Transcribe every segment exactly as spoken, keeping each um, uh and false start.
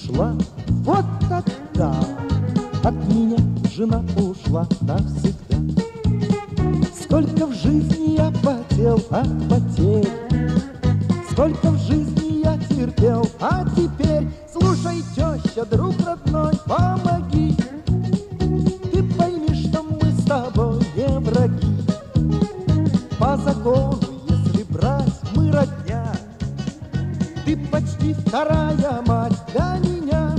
ушла. Вот тогда от меня жена ушла навсегда. Сколько в жизни я потел от потерь, сколько в жизни я терпел, а теперь, слушай, теща, друг родной, помоги. Ты пойми, что мы с тобой не враги. По закону, если брать, мы родня. Ты почти вторая мать для меня.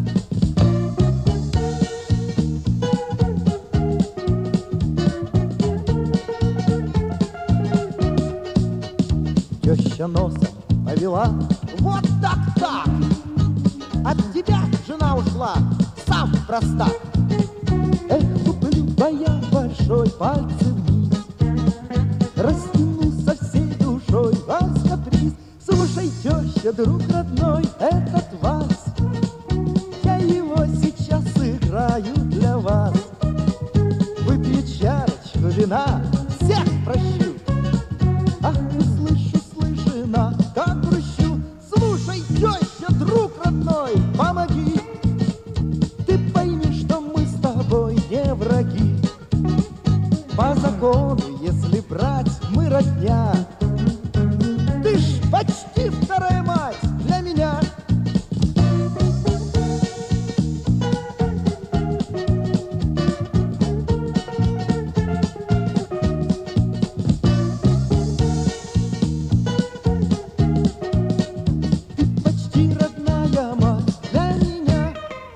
Теща носом повела. Вот так-так! От тебя жена ушла, сам простак. Эх, куплю я большой пальцы вниз, растяну со всей душой вас каприз. Слушай, теща, друг родной, этот вальс, я его сейчас сыграю для вас. Выпью чарочку вина, всех прощу. Ах, слышу, слышина, как грущу. Слушай, теща, друг родной, помоги. Ты пойми, что мы с тобой не враги. По закону, если брать, мы родня. Ты ж почти вторая мать для меня. Ты почти родная мать для меня.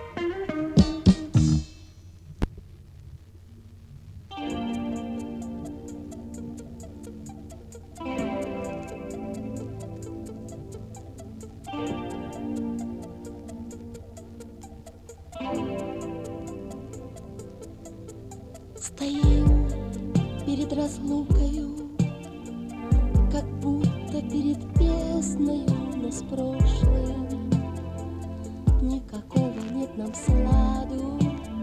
Стоим перед разлукою, как будто перед бездною, но с прошлым никакого нет нам сладу.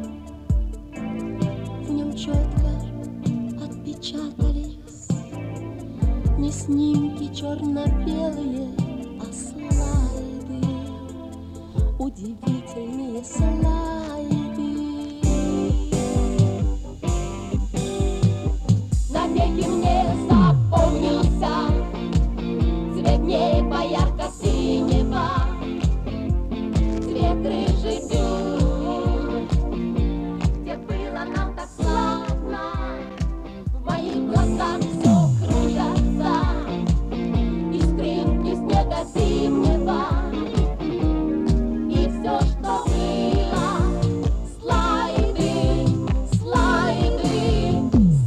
В нем четко отпечатались не снимки черно-белые, а слайды, удивительные слайды. Навеки мне запомнился цвет неба ярко-синего, цвет рыжий дюн, где было нам так славно. В моих глазах все кружится, искринки снега зимнего, и все, что было, слайды, слайды,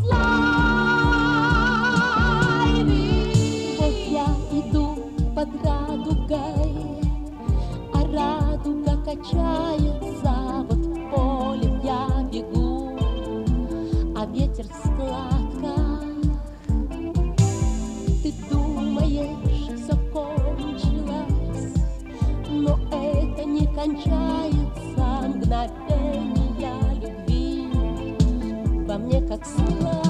слайды. Вот я иду под радугой, а радуга качается. Вот в поле я бегу, а ветер в складках. Ты думаешь, все кончилось, но это не кончается. Мгновения любви во мне как слава.